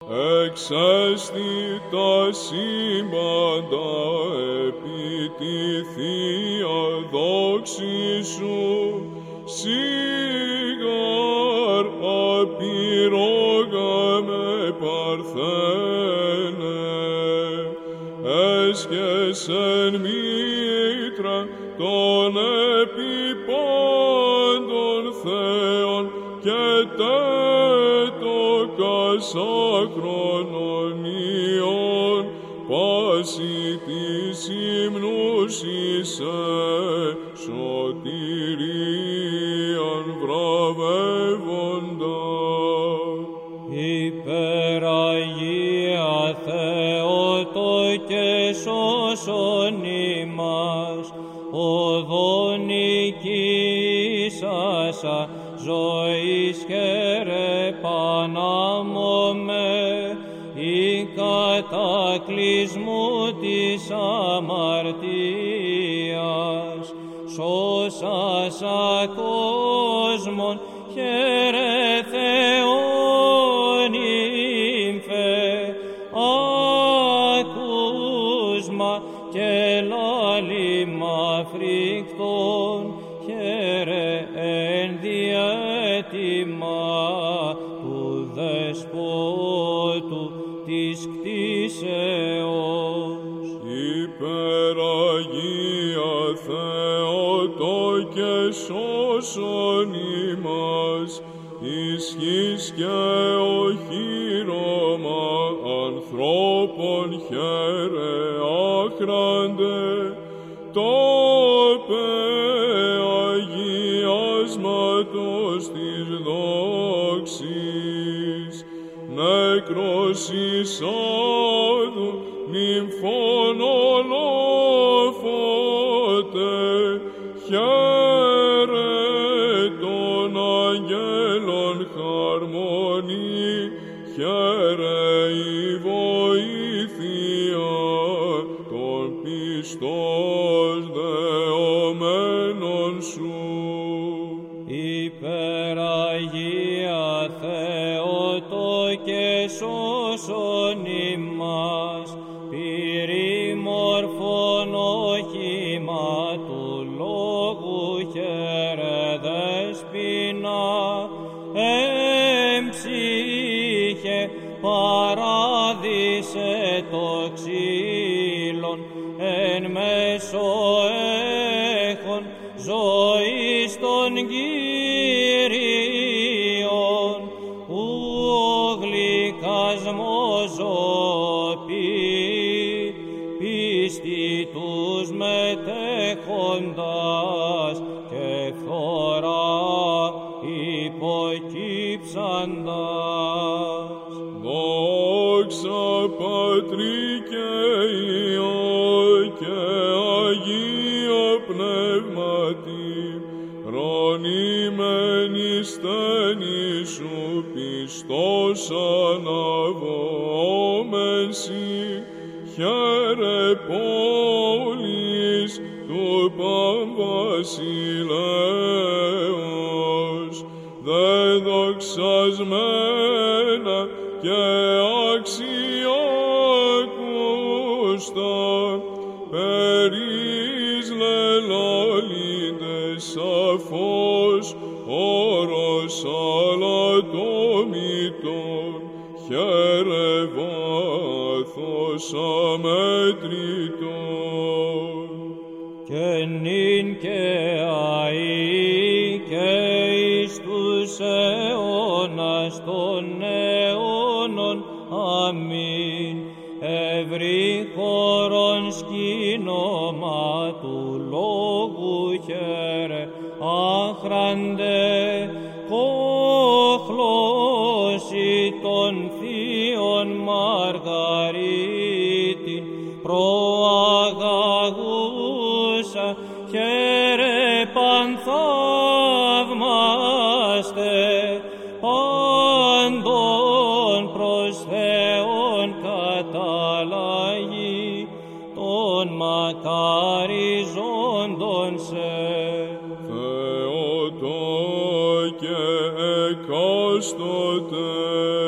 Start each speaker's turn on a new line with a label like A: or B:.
A: εξέστη τα σύμπαντα επί τη Θεία δόξη σου, σίγαρ απειρόγα με παρθένε, έσχεσεν μήτρα των επιπάντων Θεών και τέτοκας άχρονων ιών, πάση της υμνούς εισαι σωτηρίαν βραβεύοντα.
B: Υπεραγία Θεότο και σώσον ημάς, οδόν οικήσασα ζωής χαίρε πανάμωμε, η κατακλυσμού της αμαρτίας, σώσασα κόσμον χαίρε Θεόν ύμφε, ακούσμα και λάλημα φρικτών, χαίρε εν διέτοιμα του Δεσπότου της κτίσεως.
A: Υπεραγία Θεότο και σώσον ημάς, ισχύς και οχύρωμα ανθρώπων χαίρε άχραντε, τόπε αγιάσματος της δόξης, νεκρός εισόδου νυμφών ολόφωτε, χαίρε των αγγέλων χαρμονή, χαίρε η βοήθεια των πιστός δεωμένων σου.
B: Υπεραγία Θεότο και σώσον ημάς, πυρήμορφον όχημα του λόγου χαίρε δεσποινα, εμψύχε παράδεισε το ξύλον, εν μέσω έχων ζωής των Κύριων, ου γλυκασμός ζωπή, πίστη τους μετέχοντας και φθορά υποκύψαντας.
A: Δόξα Πατρί και Υιό και Αγίο Πνεύματι, ρονίμενη στένη σου πιστός αναβόμενσι, χαίρε πόλης του Παμβασιλέως, δεδοξασμένα και αξιάκουστα, περίς λελάλητες σαφώς όρος αλατόμητον, χαίρε βάθος αμέτρητον.
B: Και νυν και αεί και εις τους αιώνας των αιώνων. Αμήν. Ευρύ χώρον σκήνομα του λόγου χαίρε, άχραντε κόχλωση των θείων Μαργαρίτην, προαγαγούσα χαίρε πανθαύμαστε, πάντων προς Θεόν καταλλαγή, των μακαριζόντων σε.
A: Θεότο και εκάστοτε